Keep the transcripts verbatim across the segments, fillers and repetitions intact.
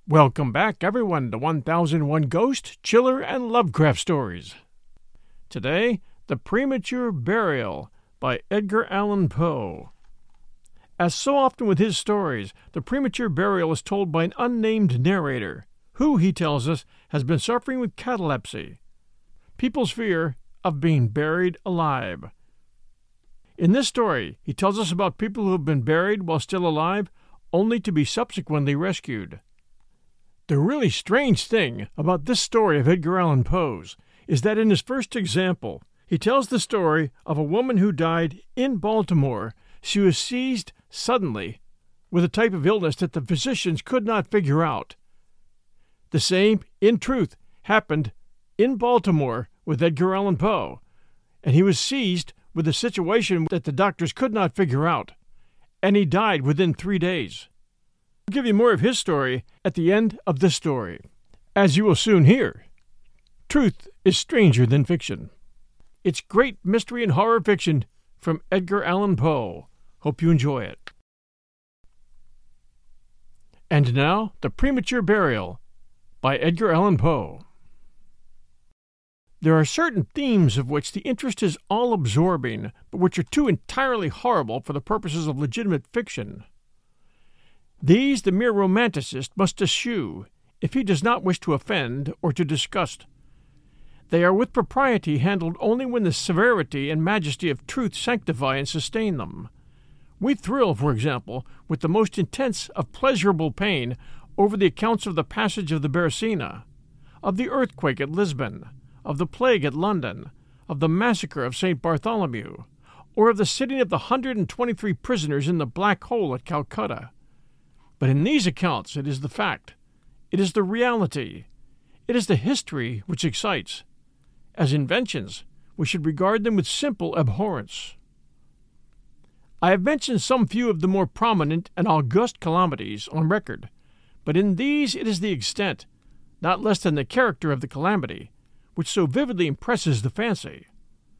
Welcome back, everyone, to one thousand one Ghost, Chiller, and Lovecraft Stories. Today, The Premature Burial by Edgar Allan Poe. As so often with his stories, the premature burial is told by an unnamed narrator, who, he tells us, has been suffering with catalepsy. People's fear of being buried alive. In this story, he tells us about people who have been buried while still alive, only to be subsequently rescued. The really strange thing about this story of Edgar Allan Poe's is that in his first example, he tells the story of a woman who died in Baltimore. She was seized suddenly with a type of illness that the physicians could not figure out. The same, in truth, happened in Baltimore with Edgar Allan Poe, and he was seized with a situation that the doctors could not figure out, and he died within three days. I'll give you more of his story at the end of this story. As you will soon hear, truth is stranger than fiction. It's great mystery and horror fiction from Edgar Allan Poe. Hope you enjoy it. And now, The Premature Burial by Edgar Allan Poe. There are certain themes of which the interest is all-absorbing, but which are too entirely horrible for the purposes of legitimate fiction. These the mere romanticist must eschew, if he does not wish to offend or to disgust. They are with propriety handled only when the severity and majesty of truth sanctify and sustain them. We thrill, for example, with the most intense of pleasurable pain over the accounts of the passage of the Beresina, of the earthquake at Lisbon, of the plague at London, of the massacre of Saint Bartholomew, or of the sitting of the hundred and twenty-three prisoners in the Black Hole at Calcutta. But in these accounts it is the fact, it is the reality, it is the history which excites. As inventions, we should regard them with simple abhorrence. I have mentioned some few of the more prominent and august calamities on record, but in these it is the extent, not less than the character of the calamity, which so vividly impresses the fancy.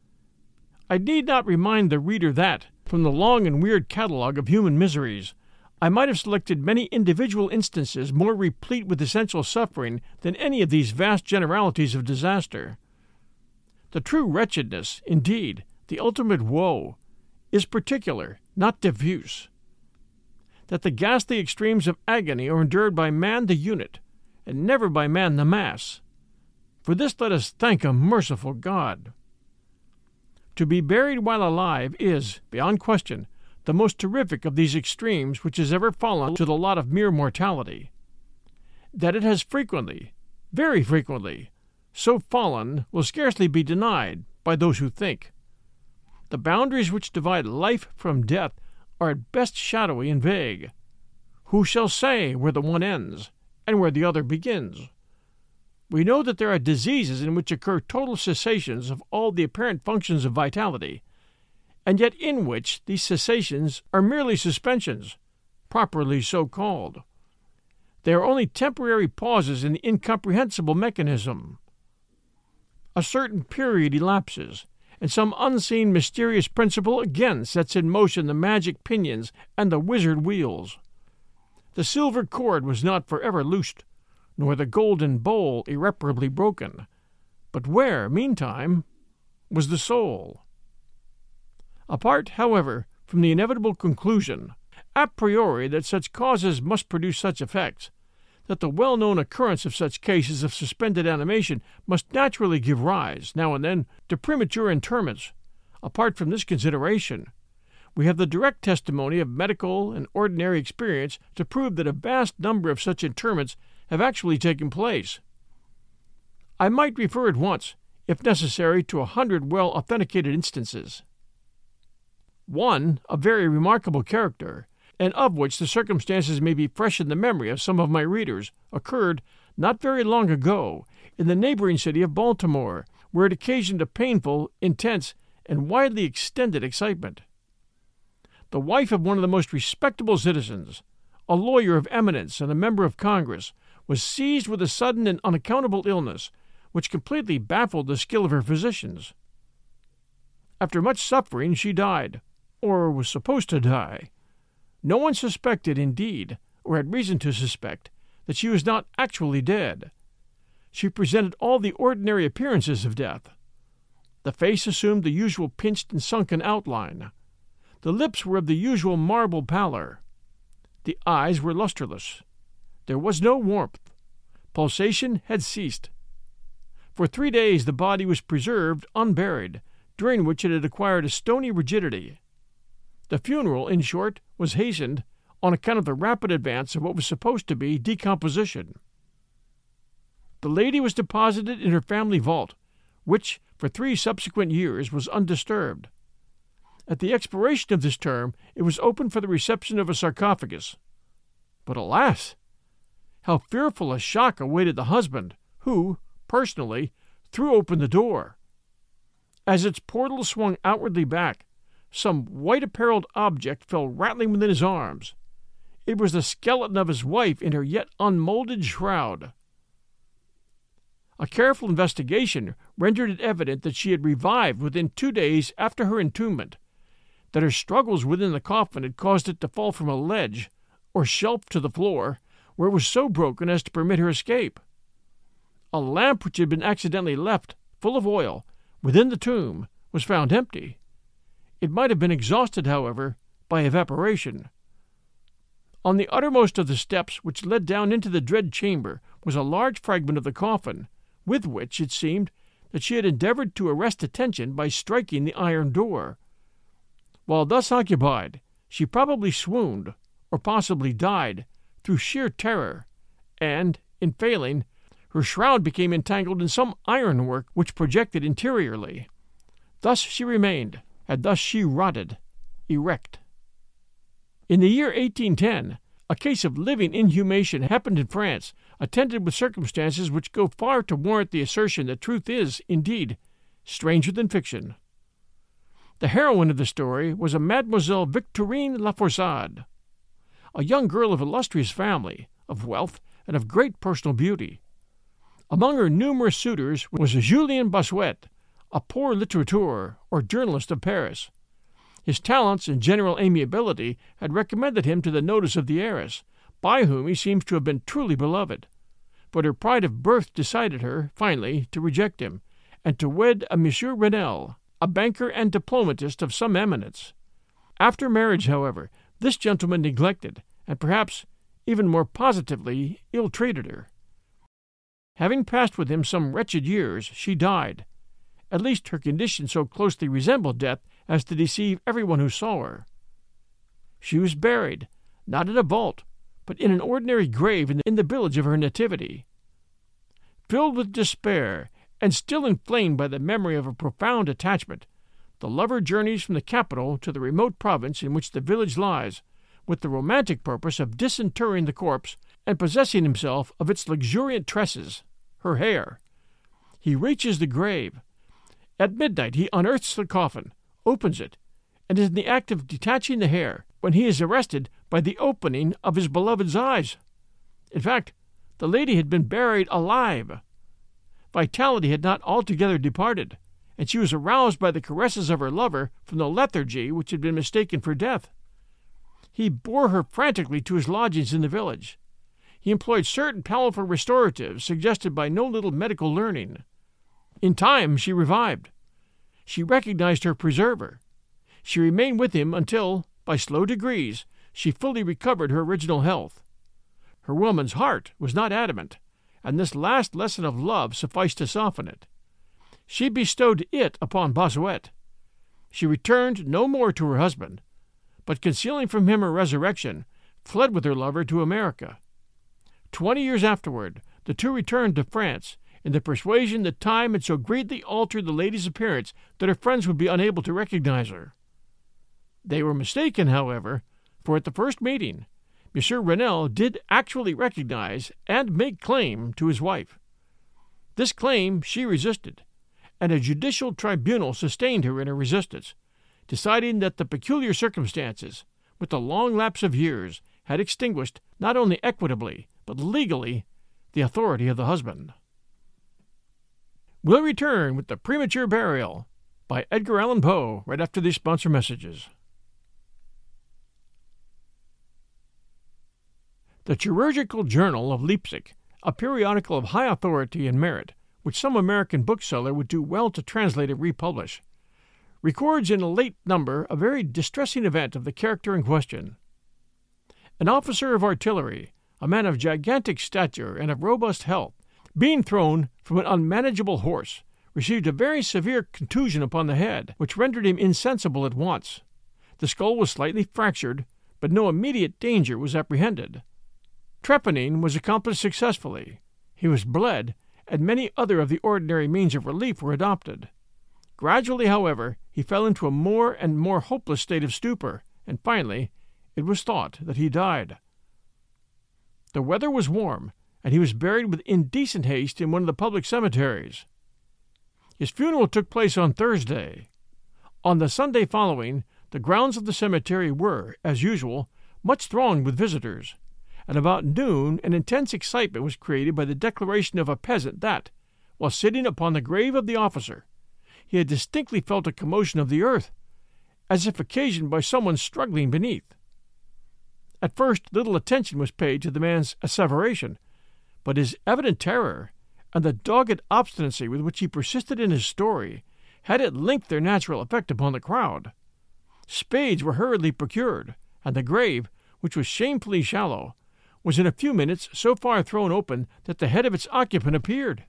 I need not remind the reader that, from the long and weird catalogue of human miseries, I might have selected many individual instances more replete with essential suffering than any of these vast generalities of disaster. The true wretchedness, indeed, the ultimate woe, is particular, not diffuse. That the ghastly extremes of agony are endured by man the unit, and never by man the mass. For this let us thank a merciful God. To be buried while alive is, beyond question, the most terrific of these extremes which has ever fallen to the lot of mere mortality. That it has frequently, very frequently, so fallen will scarcely be denied by those who think. The boundaries which divide life from death are at best shadowy and vague. Who shall say where the one ends and where the other begins? We know that there are diseases in which occur total cessations of all the apparent functions of vitality, and yet in which these cessations are merely suspensions, properly so called. They are only temporary pauses in the incomprehensible mechanism. A certain period elapses, and some unseen mysterious principle again sets in motion the magic pinions and the wizard wheels. The silver cord was not forever loosed, nor the golden bowl irreparably broken. But where, meantime, was the soul? Apart, however, from the inevitable conclusion, a priori that such causes must produce such effects, that the well-known occurrence of such cases of suspended animation must naturally give rise, now and then, to premature interments. Apart from this consideration, we have the direct testimony of medical and ordinary experience to prove that a vast number of such interments have actually taken place. I might refer at once, if necessary, to a hundred well-authenticated instances. One, a very remarkable character, and of which the circumstances may be fresh in the memory of some of my readers, occurred, not very long ago, in the neighboring city of Baltimore, where it occasioned a painful, intense, and widely extended excitement. The wife of one of the most respectable citizens, a lawyer of eminence and a member of Congress, was seized with a sudden and unaccountable illness, which completely baffled the skill of her physicians. After much suffering, she died, or was supposed to die. No one suspected, indeed, or had reason to suspect, that she was not actually dead. She presented all the ordinary appearances of death. The face assumed the usual pinched and sunken outline. The lips were of the usual marble pallor. The eyes were lustreless. There was no warmth. Pulsation had ceased. For three days the body was preserved unburied, during which it had acquired a stony rigidity. The funeral, in short, was hastened on account of the rapid advance of what was supposed to be decomposition. The lady was deposited in her family vault, which, for three subsequent years, was undisturbed. At the expiration of this term, it was opened for the reception of a sarcophagus. But alas! How fearful a shock awaited the husband, who, personally, threw open the door. As its portal swung outwardly back, some white-apparelled object fell rattling within his arms. It was the skeleton of his wife in her yet unmolded shroud. A careful investigation rendered it evident that she had revived within two days after her entombment, that her struggles within the coffin had caused it to fall from a ledge or shelf to the floor, where it was so broken as to permit her escape. A lamp which had been accidentally left, full of oil, within the tomb, was found empty. It might have been exhausted, however, by evaporation. On the uttermost of the steps which led down into the dread chamber was a large fragment of the coffin, with which it seemed that she had endeavored to arrest attention by striking the iron door. While thus occupied, she probably swooned, or possibly died, through sheer terror, and, in failing, her shroud became entangled in some ironwork which projected interiorly. Thus she remained, and thus she rotted, erect. In the year eighteen ten, a case of living inhumation happened in France, attended with circumstances which go far to warrant the assertion that truth is, indeed, stranger than fiction. The heroine of the story was a Mademoiselle Victorine Laforsade, a young girl of illustrious family, of wealth, and of great personal beauty. Among her numerous suitors was Julien Bossuet, a poor litterateur or journalist of Paris. His talents and general amiability had recommended him to the notice of the heiress, by whom he seems to have been truly beloved. But her pride of birth decided her, finally, to reject him, and to wed a Monsieur Renelle, a banker and diplomatist of some eminence. After marriage, however, this gentleman neglected, and perhaps even more positively ill-treated her. Having passed with him some wretched years, she died. At least her condition so closely resembled death as to deceive everyone who saw her. She was buried, not in a vault, but in an ordinary grave in the village of her nativity. Filled with despair, and still inflamed by the memory of a profound attachment, the lover journeys from the capital to the remote province in which the village lies, with the romantic purpose of disinterring the corpse and possessing himself of its luxuriant tresses, her hair. He reaches the grave. At midnight he unearths the coffin, opens it, and is in the act of detaching the hair, when he is arrested by the opening of his beloved's eyes. In fact, the lady had been buried alive. Vitality had not altogether departed, and she was aroused by the caresses of her lover from the lethargy which had been mistaken for death. He bore her frantically to his lodgings in the village. He employed certain powerful restoratives suggested by no little medical learning. In time she revived. She recognized her preserver. She remained with him until, by slow degrees, she fully recovered her original health. Her woman's heart was not adamant, and this last lesson of love sufficed to soften it. She bestowed it upon Bossuet. She returned no more to her husband, but concealing from him her resurrection, fled with her lover to America. Twenty years afterward, the two returned to France, in the persuasion that time had so greatly altered the lady's appearance that her friends would be unable to recognize her. They were mistaken, however, for at the first meeting, Monsieur Renelle did actually recognize and make claim to his wife. This claim she resisted, and a judicial tribunal sustained her in her resistance, deciding that the peculiar circumstances, with the long lapse of years, had extinguished, not only equitably, but legally, the authority of the husband. We'll return with The Premature Burial by Edgar Allan Poe right after these sponsor messages. The Chirurgical Journal of Leipzig, a periodical of high authority and merit, which some American bookseller would do well to translate and republish, records in a late number a very distressing event of the character in question. An officer of artillery, a man of gigantic stature and of robust health, being thrown from an unmanageable horse, received a very severe contusion upon the head, which rendered him insensible at once. The skull was slightly fractured, but no immediate danger was apprehended. Trepanning was accomplished successfully. He was bled, and many other of the ordinary means of relief were adopted. Gradually, however, he fell into a more and more hopeless state of stupor, and finally it was thought that he died. The weather was warm, and he was buried with indecent haste in one of the public cemeteries. His funeral took place on Thursday. On the Sunday following, the grounds of the cemetery were, as usual, much thronged with visitors, and about noon an intense excitement was created by the declaration of a peasant that, while sitting upon the grave of the officer, he had distinctly felt a commotion of the earth, as if occasioned by someone struggling beneath. At first little attention was paid to the man's asseveration, but his evident terror, and the dogged obstinacy with which he persisted in his story, had at length their natural effect upon the crowd. Spades were hurriedly procured, and the grave, which was shamefully shallow, was in a few minutes so far thrown open that the head of its occupant appeared.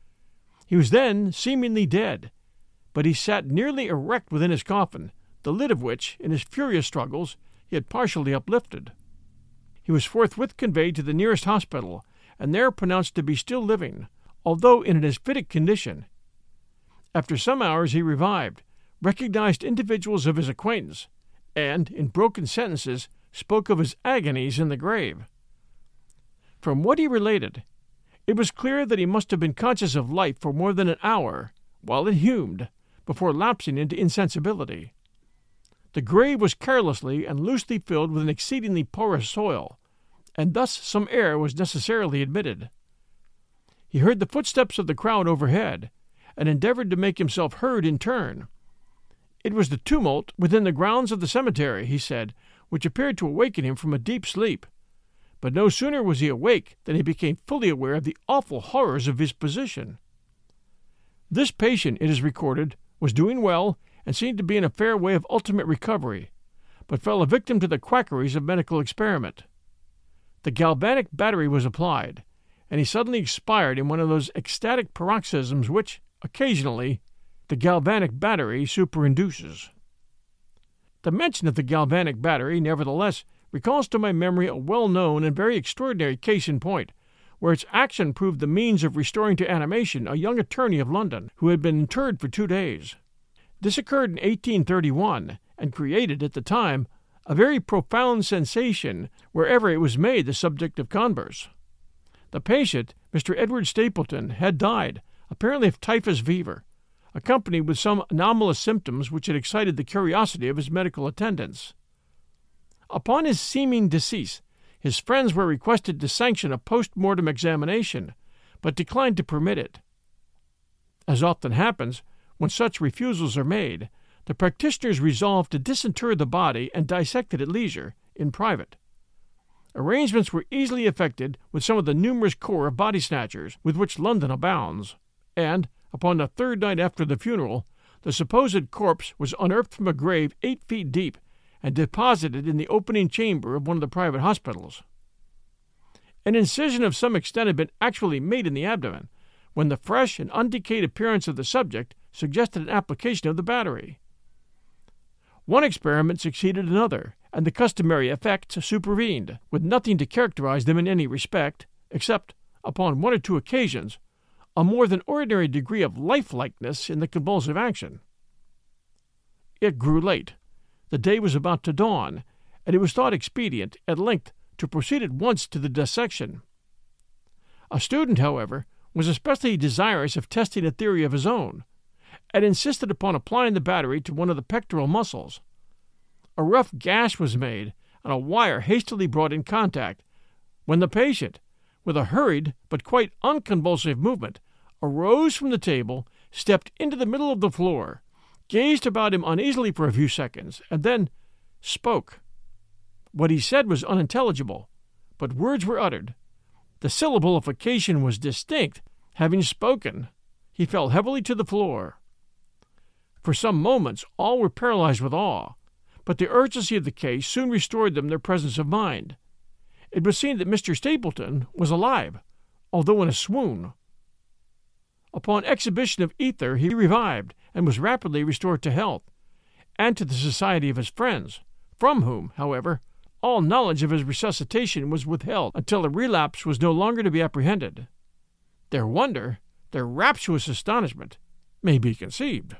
He was then seemingly dead, but he sat nearly erect within his coffin, the lid of which, in his furious struggles, he had partially uplifted. He was forthwith conveyed to the nearest hospital, and there pronounced to be still living, although in an asphytic condition. After some hours he revived, recognized individuals of his acquaintance, and, in broken sentences, spoke of his agonies in the grave. From what he related, it was clear that he must have been conscious of life for more than an hour, while inhumed, before lapsing into insensibility. The grave was carelessly and loosely filled with an exceedingly porous soil, and thus some air was necessarily admitted. He heard the footsteps of the crowd overhead, and endeavored to make himself heard in turn. It was the tumult within the grounds of the cemetery, he said, which appeared to awaken him from a deep sleep. But no sooner was he awake than he became fully aware of the awful horrors of his position. This patient, it is recorded, was doing well, and seemed to be in a fair way of ultimate recovery, but fell a victim to the quackeries of medical experiment. The galvanic battery was applied, and he suddenly expired in one of those ecstatic paroxysms which, occasionally, the galvanic battery superinduces. The mention of the galvanic battery, nevertheless, recalls to my memory a well-known and very extraordinary case in point, where its action proved the means of restoring to animation a young attorney of London, who had been interred for two days. This occurred in eighteen thirty-one, and created, at the time, a very profound sensation wherever it was made the subject of converse. The patient, Mister Edward Stapleton, had died, apparently of typhus fever, accompanied with some anomalous symptoms which had excited the curiosity of his medical attendants. Upon his seeming decease, his friends were requested to sanction a post-mortem examination, but declined to permit it. As often happens, when such refusals are made, the practitioners resolved to disinter the body and dissect it at leisure, in private. Arrangements were easily effected with some of the numerous corps of body-snatchers with which London abounds, and, upon the third night after the funeral, the supposed corpse was unearthed from a grave eight feet deep and deposited in the opening chamber of one of the private hospitals. An incision of some extent had been actually made in the abdomen, when the fresh and undecayed appearance of the subject suggested an application of the battery. One experiment succeeded another, and the customary effects supervened, with nothing to characterize them in any respect, except, upon one or two occasions, a more than ordinary degree of lifelikeness in the convulsive action. It grew late. The day was about to dawn, and it was thought expedient, at length, to proceed at once to the dissection. A student, however, was especially desirous of testing a theory of his own, and insisted upon applying the battery to one of the pectoral muscles. A rough gash was made, and a wire hastily brought in contact, when the patient, with a hurried but quite unconvulsive movement, arose from the table, stepped into the middle of the floor, gazed about him uneasily for a few seconds, and then spoke. What he said was unintelligible, but words were uttered. The syllablification was distinct. Having spoken, he fell heavily to the floor. For some moments all were paralyzed with awe, but the urgency of the case soon restored them their presence of mind. It was seen that Mister Stapleton was alive, although in a swoon. Upon exhibition of ether he revived and was rapidly restored to health, and to the society of his friends, from whom, however, all knowledge of his resuscitation was withheld until a relapse was no longer to be apprehended. Their wonder, their rapturous astonishment, may be conceived.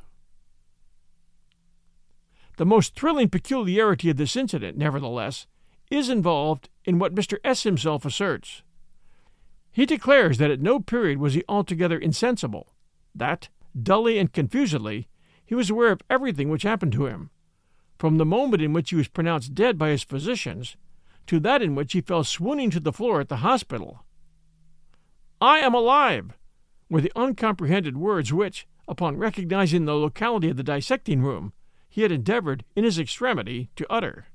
The most thrilling peculiarity of this incident, nevertheless, is involved in what Mister S. himself asserts. He declares that at no period was he altogether insensible, that, dully and confusedly, he was aware of everything which happened to him, from the moment in which he was pronounced dead by his physicians to that in which he fell swooning to the floor at the hospital. "I am alive!" were the uncomprehended words which, upon recognizing the locality of the dissecting room, he had endeavored, in his extremity, to utter.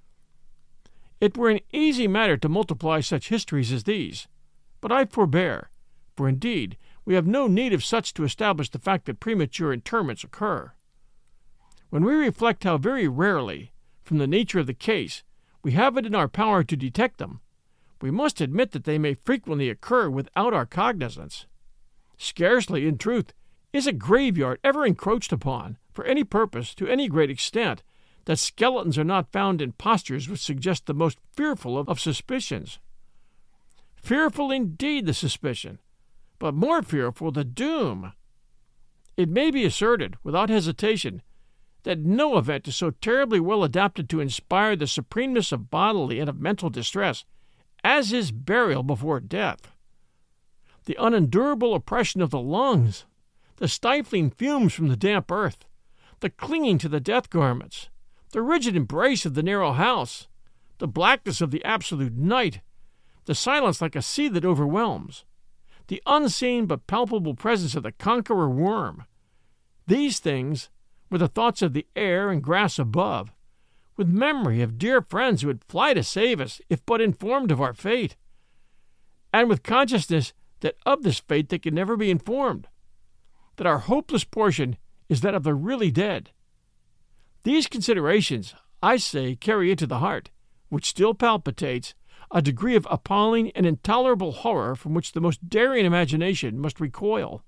It were an easy matter to multiply such histories as these, but I forbear, for indeed we have no need of such to establish the fact that premature interments occur. When we reflect how very rarely, from the nature of the case, we have it in our power to detect them, we must admit that they may frequently occur without our cognizance. Scarcely, in truth, is a graveyard ever encroached upon, for any purpose, to any great extent, that skeletons are not found in postures which suggest the most fearful of, of suspicions. Fearful indeed the suspicion, but more fearful the doom. It may be asserted, without hesitation, that no event is so terribly well adapted to inspire the supremeness of bodily and of mental distress as is burial before death. The unendurable oppression of the lungs, the stifling fumes from the damp earth, the clinging to the death garments, the rigid embrace of the narrow house, the blackness of the absolute night, the silence like a sea that overwhelms, the unseen but palpable presence of the conqueror worm, these things, with the thoughts of the air and grass above, with memory of dear friends who would fly to save us if but informed of our fate, and with consciousness that of this fate they can never be informed, that our hopeless portion is that of the really dead. These considerations, I say, carry into the heart, which still palpitates, a degree of appalling and intolerable horror from which the most daring imagination must recoil.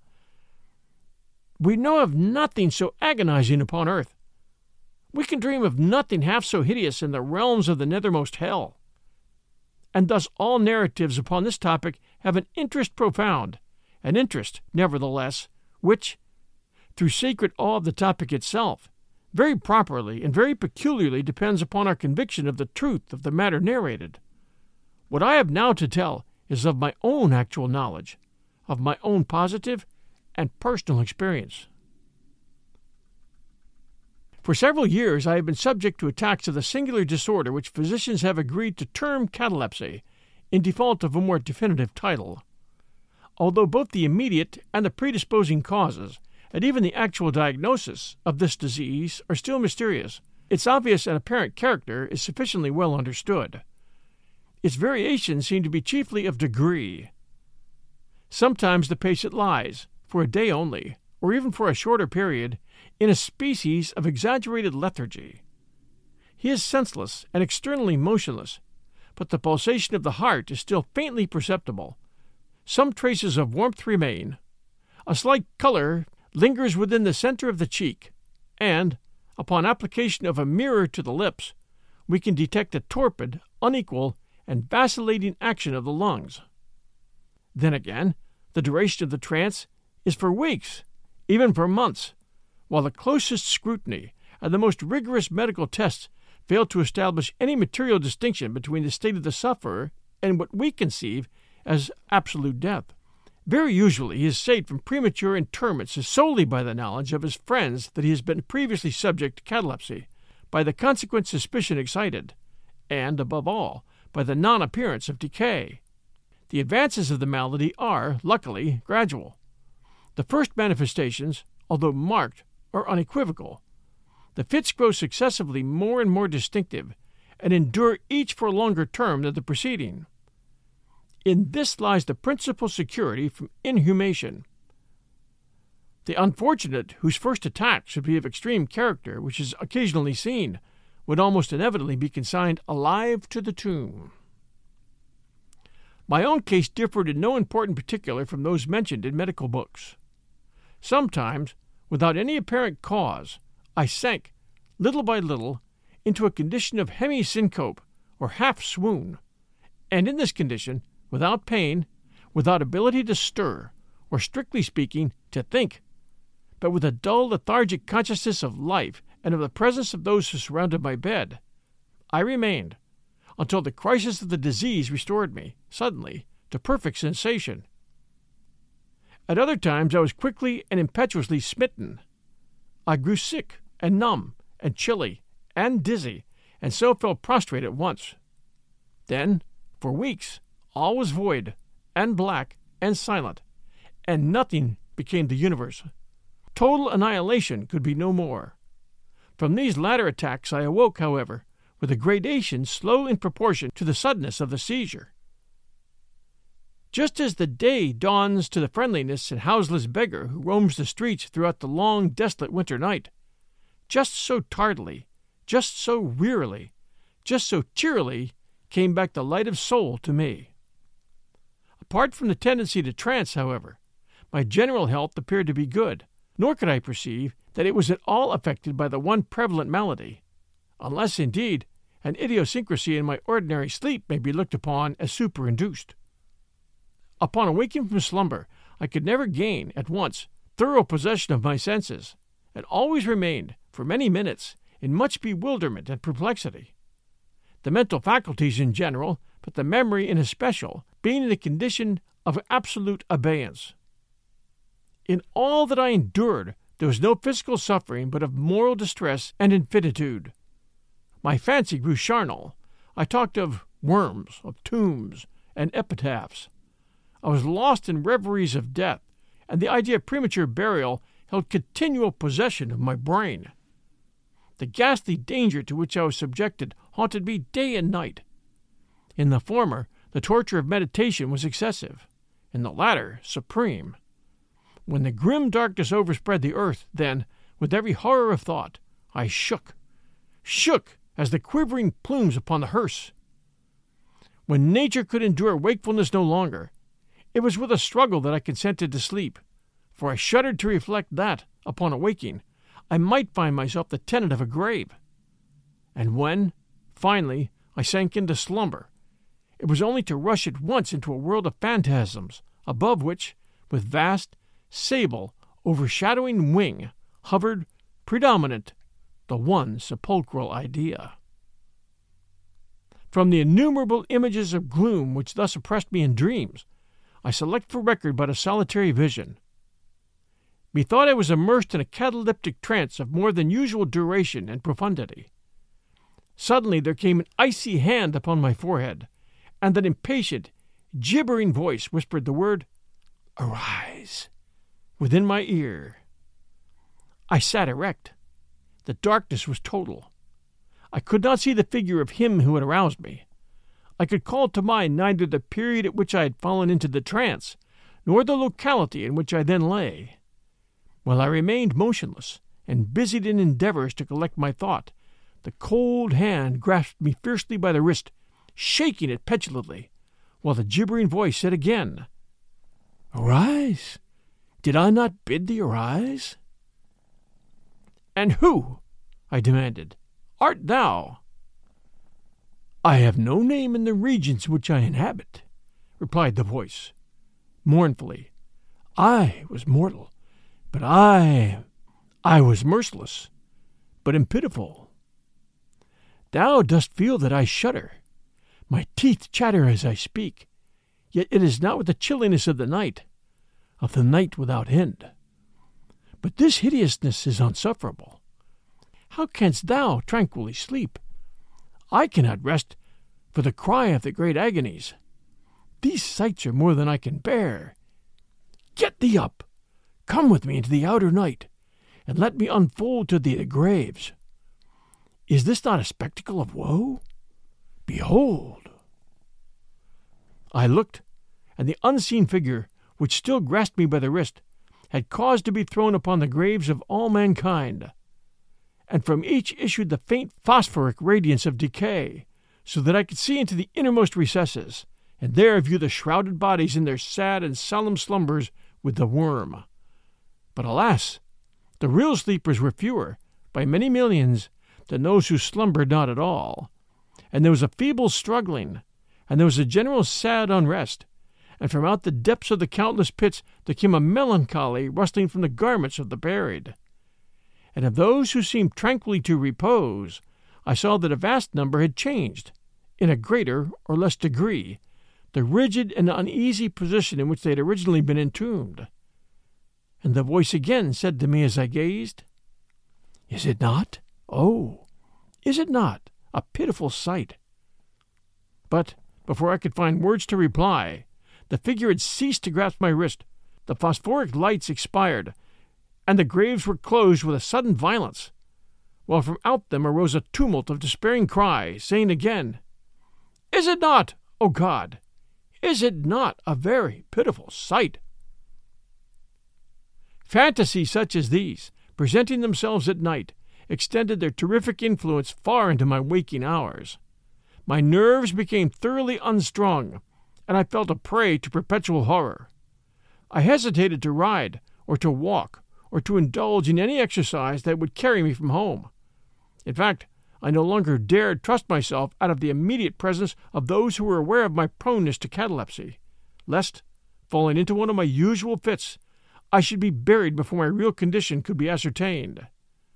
We know of nothing so agonizing upon earth. We can dream of nothing half so hideous in the realms of the nethermost hell. And thus all narratives upon this topic have an interest profound, an interest, nevertheless, which, through sacred awe of the topic itself, very properly and very peculiarly depends upon our conviction of the truth of the matter narrated. What I have now to tell is of my own actual knowledge, of my own positive and personal experience. For several years I have been subject to attacks of the singular disorder which physicians have agreed to term catalepsy, in default of a more definitive title. Although both the immediate and the predisposing causes, and even the actual diagnosis of this disease are still mysterious, its obvious and apparent character is sufficiently well understood. Its variations seem to be chiefly of degree. Sometimes the patient lies, for a day only, or even for a shorter period, in a species of exaggerated lethargy. He is senseless and externally motionless, but the pulsation of the heart is still faintly perceptible. Some traces of warmth remain. A slight color lingers within the center of the cheek, and, upon application of a mirror to the lips, we can detect a torpid, unequal, and vacillating action of the lungs. Then again, the duration of the trance is for weeks, even for months, while the closest scrutiny and the most rigorous medical tests fail to establish any material distinction between the state of the sufferer and what we conceive as absolute death. Very usually he is saved from premature interments solely by the knowledge of his friends that he has been previously subject to catalepsy, by the consequent suspicion excited, and, above all, by the non-appearance of decay. The advances of the malady are, luckily, gradual. The first manifestations, although marked, are unequivocal. The fits grow successively more and more distinctive, and endure each for a longer term than the preceding. In this lies the principal security from inhumation. The unfortunate whose first attack should be of extreme character, which is occasionally seen, would almost inevitably be consigned alive to the tomb. My own case differed in no important particular from those mentioned in medical books. Sometimes, without any apparent cause, I sank, little by little, into a condition of hemi-syncope, or half-swoon, and in this condition, without pain, without ability to stir, or, strictly speaking, to think, but with a dull, lethargic consciousness of life and of the presence of those who surrounded my bed, I remained, until the crisis of the disease restored me, suddenly, to perfect sensation. At other times I was quickly and impetuously smitten. I grew sick and numb and chilly and dizzy, and so fell prostrate at once. Then, for weeks, all was void, and black, and silent, and nothing became the universe. Total annihilation could be no more. From these latter attacks I awoke, however, with a gradation slow in proportion to the suddenness of the seizure. Just as the day dawns to the friendliness and houseless beggar who roams the streets throughout the long, desolate winter night, just so tardily, just so wearily, just so cheerily came back the light of soul to me. Apart from the tendency to trance, however, my general health appeared to be good, nor could I perceive that it was at all affected by the one prevalent malady, unless, indeed, an idiosyncrasy in my ordinary sleep may be looked upon as superinduced. Upon awaking from slumber, I could never gain, at once, thorough possession of my senses, and always remained, for many minutes, in much bewilderment and perplexity. The mental faculties in general, but the memory in especial, being in a condition of absolute abeyance. In all that I endured, there was no physical suffering, but of moral distress and infinitude. My fancy grew charnel. I talked of worms, of tombs, and epitaphs. I was lost in reveries of death, and the idea of premature burial held continual possession of my brain. The ghastly danger to which I was subjected haunted me day and night. In the former, the torture of meditation was excessive; in the latter, supreme. When the grim darkness overspread the earth, then, with every horror of thought, I shook, shook as the quivering plumes upon the hearse. When nature could endure wakefulness no longer, it was with a struggle that I consented to sleep, for I shuddered to reflect that, upon awaking, I might find myself the tenant of a grave. And when, finally, I sank into slumber, it was only to rush at once into a world of phantasms, above which, with vast, sable, overshadowing wing, hovered, predominant, the one sepulchral idea. From the innumerable images of gloom which thus oppressed me in dreams, I select for record but a solitary vision. Methought I was immersed in a cataleptic trance of more than usual duration and profundity. Suddenly there came an icy hand upon my forehead, and an impatient, gibbering voice whispered the word, "Arise," within my ear. I sat erect. The darkness was total. I could not see the figure of him who had aroused me. I could call to mind neither the period at which I had fallen into the trance, nor the locality in which I then lay. While I remained motionless, and busied in endeavors to collect my thought, the cold hand grasped me fiercely by the wrist, shaking it petulantly, while the gibbering voice said again, "Arise! Did I not bid thee arise?" "And who," I demanded, "art thou?" "I have no name in the regions which I inhabit," replied the voice, mournfully. "I was mortal, but I, I was merciless, but am pitiful. Thou dost feel that I shudder. My teeth chatter as I speak, yet it is not with the chilliness of the night, of the night without end. But this hideousness is unsufferable. How canst thou tranquilly sleep? I cannot rest for the cry of the great agonies. These sights are more than I can bear. Get thee up, come with me into the outer night, and let me unfold to thee the graves. Is this not a spectacle of woe? Behold!" I looked, and the unseen figure, which still grasped me by the wrist, had caused to be thrown upon the graves of all mankind. And from each issued the faint phosphoric radiance of decay, so that I could see into the innermost recesses, and there view the shrouded bodies in their sad and solemn slumbers with the worm. But alas, the real sleepers were fewer, by many millions, than those who slumbered not at all. And there was a feeble struggling, and there was a general sad unrest, and from out the depths of the countless pits there came a melancholy rustling from the garments of the buried. And of those who seemed tranquilly to repose, I saw that a vast number had changed, in a greater or less degree, the rigid and uneasy position in which they had originally been entombed. And the voice again said to me as I gazed, "Is it not? Oh, is it not a pitiful sight?" But before I could find words to reply, the figure had ceased to grasp my wrist, the phosphoric lights expired, and the graves were closed with a sudden violence, while from out them arose a tumult of despairing cries, saying again, "Is it not, O God? Is it not a very pitiful sight?" Fantasies such as these, presenting themselves at night, extended their terrific influence far into my waking hours. My nerves became thoroughly unstrung, and I felt a prey to perpetual horror. I hesitated to ride, or to walk, or to indulge in any exercise that would carry me from home. In fact, I no longer dared trust myself out of the immediate presence of those who were aware of my proneness to catalepsy, lest, falling into one of my usual fits, I should be buried before my real condition could be ascertained.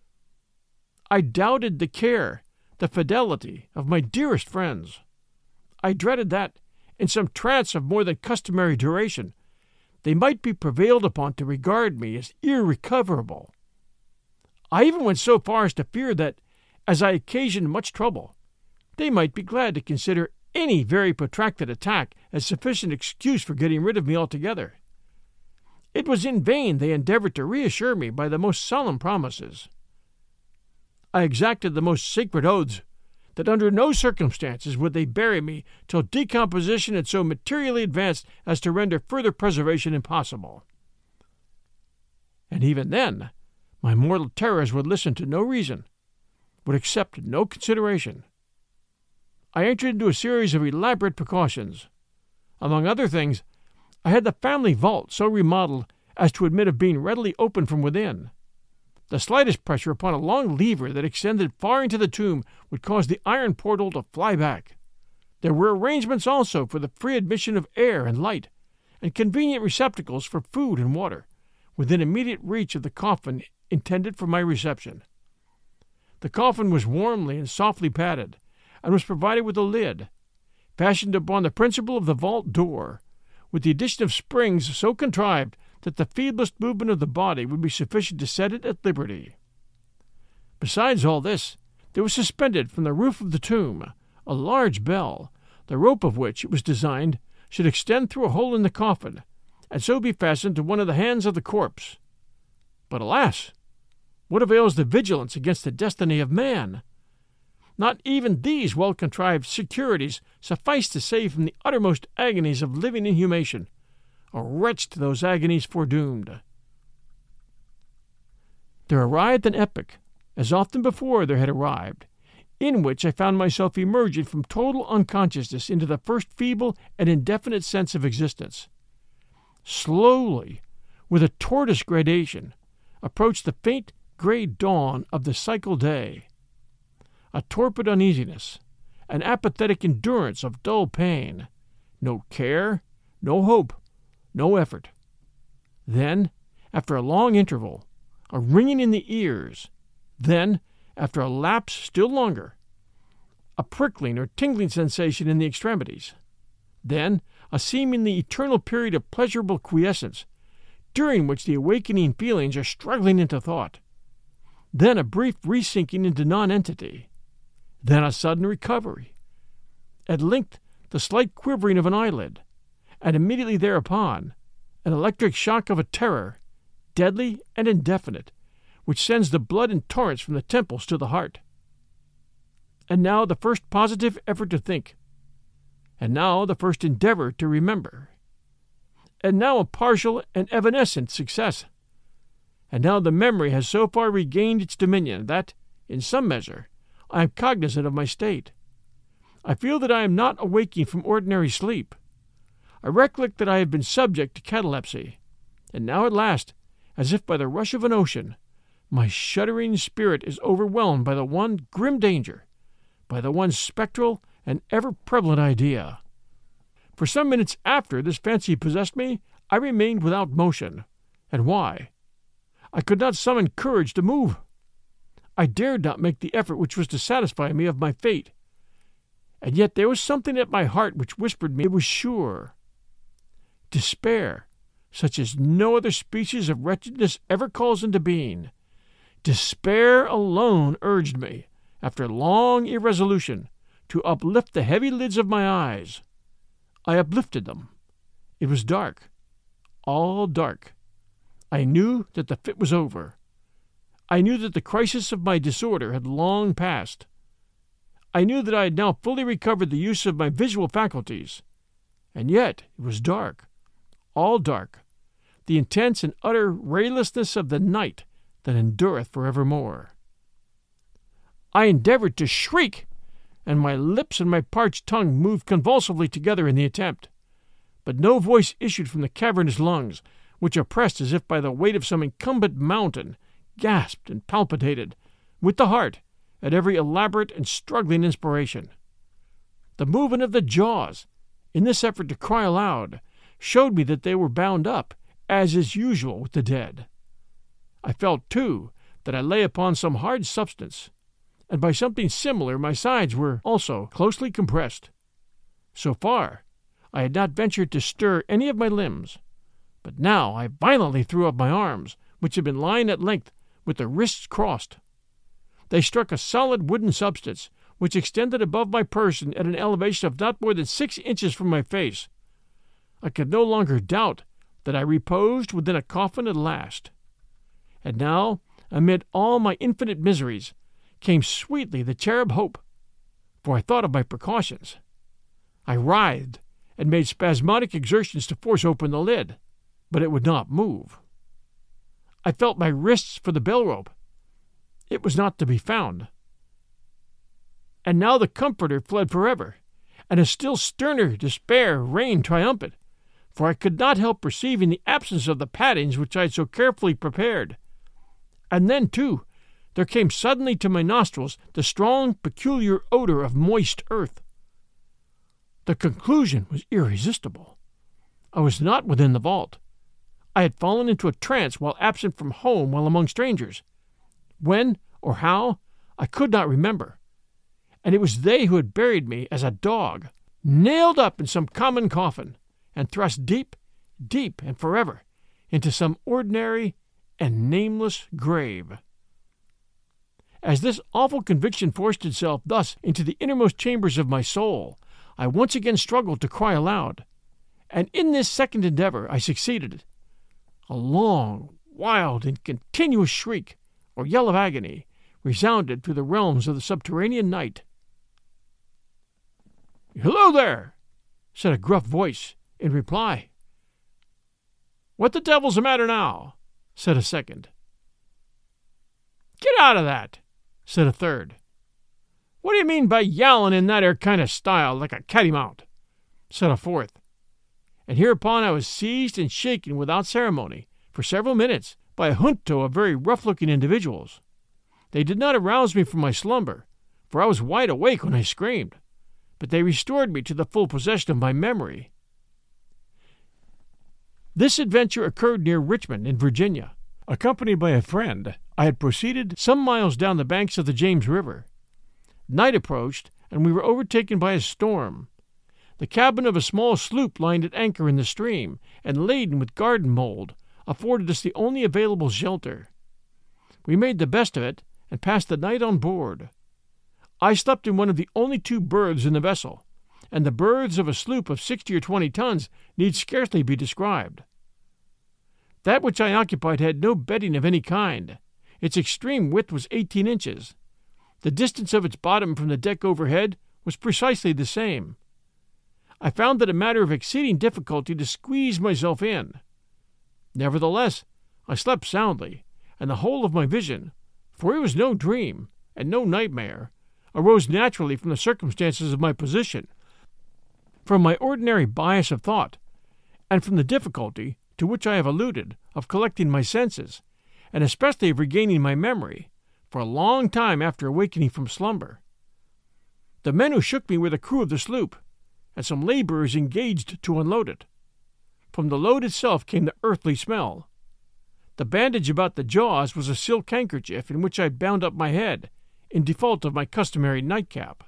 I doubted the care, the fidelity of my dearest friends. I dreaded that, in some trance of more than customary duration, they might be prevailed upon to regard me as irrecoverable. I even went so far as to fear that, as I occasioned much trouble, they might be glad to consider any very protracted attack as sufficient excuse for getting rid of me altogether. It was in vain they endeavored to reassure me by the most solemn promises. I exacted the most sacred oaths that under no circumstances would they bury me till decomposition had so materially advanced as to render further preservation impossible. And even then, my mortal terrors would listen to no reason, would accept no consideration. I entered into a series of elaborate precautions. Among other things, I had the family vault so remodeled as to admit of being readily opened from within. The slightest pressure upon a long lever that extended far into the tomb would cause the iron portal to fly back. There were arrangements also for the free admission of air and light, and convenient receptacles for food and water, within immediate reach of the coffin intended for my reception. The coffin was warmly and softly padded, and was provided with a lid, fashioned upon the principle of the vault door, with the addition of springs so contrived that the feeblest movement of the body would be sufficient to set it at liberty. Besides all this, there was suspended from the roof of the tomb a large bell, the rope of which, it was designed, should extend through a hole in the coffin, and so be fastened to one of the hands of the corpse. But alas! What avails the vigilance against the destiny of man? Not even these well-contrived securities suffice to save from the uttermost agonies of living inhumation, a wretch to those agonies foredoomed. There arrived an epoch, as often before there had arrived, in which I found myself emerging from total unconsciousness into the first feeble and indefinite sense of existence. Slowly, with a tortoise gradation, approached the faint gray dawn of the cycle day. A torpid uneasiness, an apathetic endurance of dull pain, no care, no hope, no effort. Then, after a long interval, a ringing in the ears. Then, after a lapse still longer, a prickling or tingling sensation in the extremities. Then, a seemingly eternal period of pleasurable quiescence, during which the awakening feelings are struggling into thought. Then a brief resinking into nonentity. Then a sudden recovery. At length, the slight quivering of an eyelid, and immediately thereupon, an electric shock of a terror, deadly and indefinite, which sends the blood in torrents from the temples to the heart. And now the first positive effort to think, and now the first endeavor to remember. and now a partial and evanescent success. And now the memory has so far regained its dominion that, in some measure, I am cognizant of my state. I feel that I am not awaking from ordinary sleep. I recollect that I have been subject to catalepsy, and now at last, as if by the rush of an ocean, my shuddering spirit is overwhelmed by the one grim danger, by the one spectral and ever-prevalent idea. For some minutes after this fancy possessed me, I remained without motion. And why? I could not summon courage to move. I dared not make the effort which was to satisfy me of my fate. And yet there was something at my heart which whispered me it was sure. Despair, such as no other species of wretchedness ever calls into being, despair alone urged me, after long irresolution, to uplift the heavy lids of my eyes. I uplifted them. It was dark, all dark. I knew that the fit was over. I knew that the crisis of my disorder had long passed. I knew that I had now fully recovered the use of my visual faculties. And yet it was dark, all dark, the intense and utter raylessness of the night that endureth for evermore. I endeavored to shriek, and my lips and my parched tongue moved convulsively together in the attempt. But no voice issued from the cavernous lungs, which, oppressed as if by the weight of some incumbent mountain, gasped and palpitated, with the heart, at every elaborate and struggling inspiration. The movement of the jaws, in this effort to cry aloud, showed me that they were bound up, as is usual with the dead. I felt, too, that I lay upon some hard substance, and by something similar my sides were also closely compressed. So far, I had not ventured to stir any of my limbs, but now I violently threw up my arms, which had been lying at length with the wrists crossed. They struck a solid wooden substance, which extended above my person at an elevation of not more than six inches from my face. I could no longer doubt that I reposed within a coffin at last. And now, amid all my infinite miseries, came sweetly the cherub hope, for I thought of my precautions. I writhed and made spasmodic exertions to force open the lid, but it would not move. I felt my wrists for the bell-rope. It was not to be found. And now the comforter fled forever, and a still sterner despair reigned triumphant, for I could not help perceiving the absence of the paddings which I had so carefully prepared. And then, too, there came suddenly to my nostrils the strong, peculiar odor of moist earth. The conclusion was irresistible. I was not within the vault. I had fallen into a trance while absent from home while among strangers. When or how, I could not remember. And it was they who had buried me as a dog, nailed up in some common coffin, and thrust deep, deep, and forever into some ordinary and nameless grave. As this awful conviction forced itself thus into the innermost chambers of my soul, I once again struggled to cry aloud, and in this second endeavor I succeeded. A long, wild, and continuous shriek, or yell of agony, resounded through the realms of the subterranean night. "Hello there!" said a gruff voice in reply. "What the devil's the matter now?" said a second. "Get out of that," said a third. "What do you mean by yowling in that ere kind of style, like a cattymount?" said a fourth. And hereupon I was seized and shaken without ceremony, for several minutes, by a junto of very rough-looking individuals. They did not arouse me from my slumber, for I was wide awake when I screamed, but they restored me to the full possession of my memory. This adventure occurred near Richmond, in Virginia. Accompanied by a friend, I had proceeded some miles down the banks of the James River. Night approached, and we were overtaken by a storm. The cabin of a small sloop lying at anchor in the stream, and laden with garden mold, afforded us the only available shelter. We made the best of it, and passed the night on board. I slept in one of the only two berths in the vessel, and the berths of a sloop of sixty or twenty tons need scarcely be described. That which I occupied had no bedding of any kind. Its extreme width was eighteen inches. The distance of its bottom from the deck overhead was precisely the same. I found it a matter of exceeding difficulty to squeeze myself in. Nevertheless, I slept soundly, and the whole of my vision, for it was no dream and no nightmare, arose naturally from the circumstances of my position, from my ordinary bias of thought, and from the difficulty, to which I have alluded, of collecting my senses, and especially of regaining my memory, for a long time after awakening from slumber. The men who shook me were the crew of the sloop, and some laborers engaged to unload it. From the load itself came the earthly smell. The bandage about the jaws was a silk handkerchief in which I bound up my head, in default of my customary nightcap.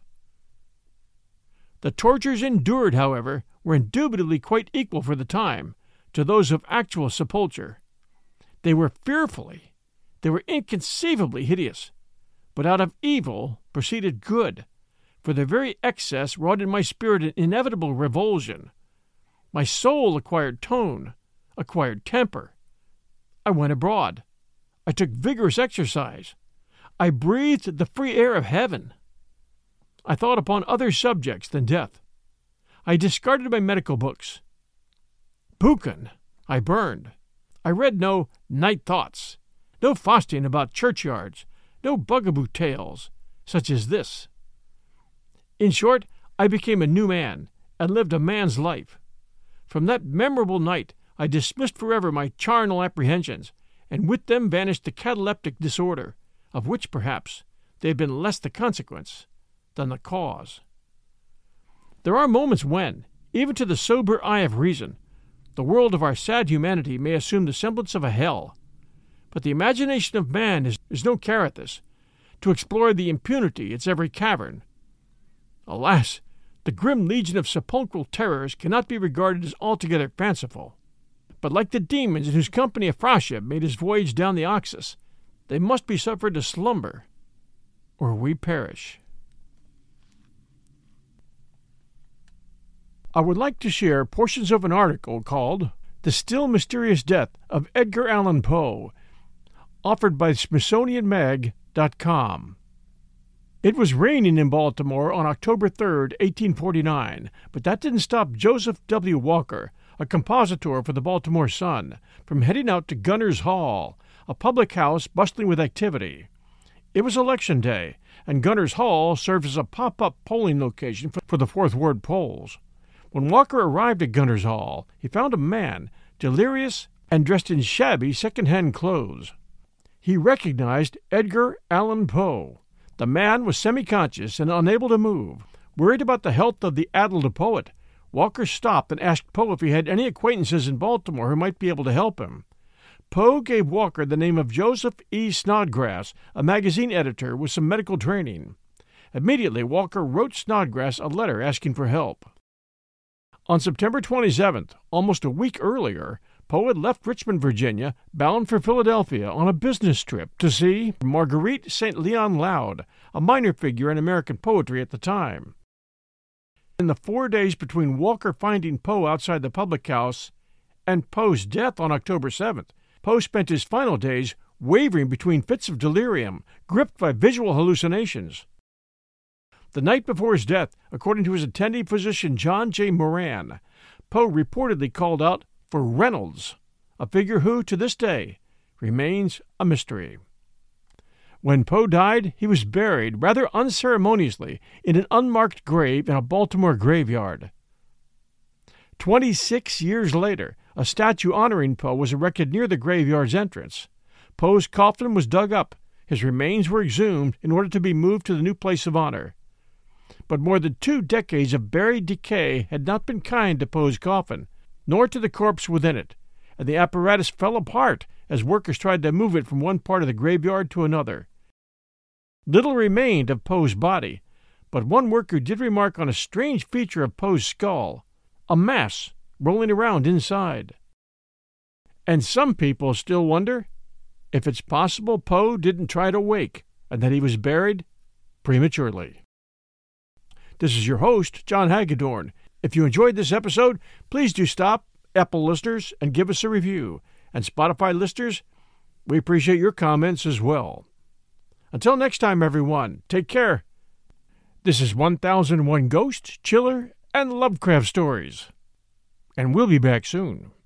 The tortures endured, however, were indubitably quite equal for the time to those of actual sepulture. They were fearfully, they were inconceivably hideous, but out of evil proceeded good, for their very excess wrought in my spirit an inevitable revulsion. My soul acquired tone, acquired temper. I went abroad. I took vigorous exercise. I breathed the free air of heaven. I thought upon other subjects than death. I discarded my medical books. Buchan I burned. I read no night thoughts, no Faustian about churchyards, no bugaboo tales, such as this. In short, I became a new man, and lived a man's life. From that memorable night I dismissed forever my charnel apprehensions, and with them vanished the cataleptic disorder, of which, perhaps, they had been less the consequence than the cause. There are moments when, even to the sober eye of reason, the world of our sad humanity may assume the semblance of a hell. But the imagination of man is, is no Carathis, to explore the impunity its every cavern. Alas, the grim legion of sepulchral terrors cannot be regarded as altogether fanciful. But like the demons in whose company Afrasiab made his voyage down the Oxus, they must be suffered to slumber, or we perish. I would like to share portions of an article called The Still Mysterious Death of Edgar Allan Poe, offered by Smithsonian Mag dot com. It was raining in Baltimore on October third, eighteen forty-nine, but that didn't stop Joseph W. Walker, a compositor for the Baltimore Sun, from heading out to Gunners Hall, a public house bustling with activity. It was election day, and Gunners Hall served as a pop-up polling location for the Fourth Ward polls. When Walker arrived at Gunners Hall, he found a man, delirious and dressed in shabby second-hand clothes. He recognized Edgar Allan Poe. The man was semi-conscious and unable to move. Worried about the health of the addled poet, Walker stopped and asked Poe if he had any acquaintances in Baltimore who might be able to help him. Poe gave Walker the name of Joseph E. Snodgrass, a magazine editor with some medical training. Immediately, Walker wrote Snodgrass a letter asking for help. On September twenty-seventh, almost a week earlier, Poe had left Richmond, Virginia, bound for Philadelphia on a business trip to see Marguerite Saint Leon Loud, a minor figure in American poetry at the time. In the four days between Walker finding Poe outside the public house and Poe's death on October seventh, Poe spent his final days wavering between fits of delirium, gripped by visual hallucinations. The night before his death, according to his attending physician John J. Moran, Poe reportedly called out for Reynolds, a figure who, to this day, remains a mystery. When Poe died, he was buried, rather unceremoniously, in an unmarked grave in a Baltimore graveyard. Twenty-six years later, a statue honoring Poe was erected near the graveyard's entrance. Poe's coffin was dug up, his remains were exhumed in order to be moved to the new place of honor. But more than two decades of buried decay had not been kind to Poe's coffin, nor to the corpse within it, and the apparatus fell apart as workers tried to move it from one part of the graveyard to another. Little remained of Poe's body, but one worker did remark on a strange feature of Poe's skull, a mass rolling around inside. And some people still wonder if it's possible Poe didn't try to wake and that he was buried prematurely. This is your host, John Hagedorn. If you enjoyed this episode, please do stop, Apple listeners, and give us a review. And Spotify listeners, we appreciate your comments as well. Until next time, everyone, take care. This is one thousand one Ghost, Chiller, and Lovecraft stories. And we'll be back soon.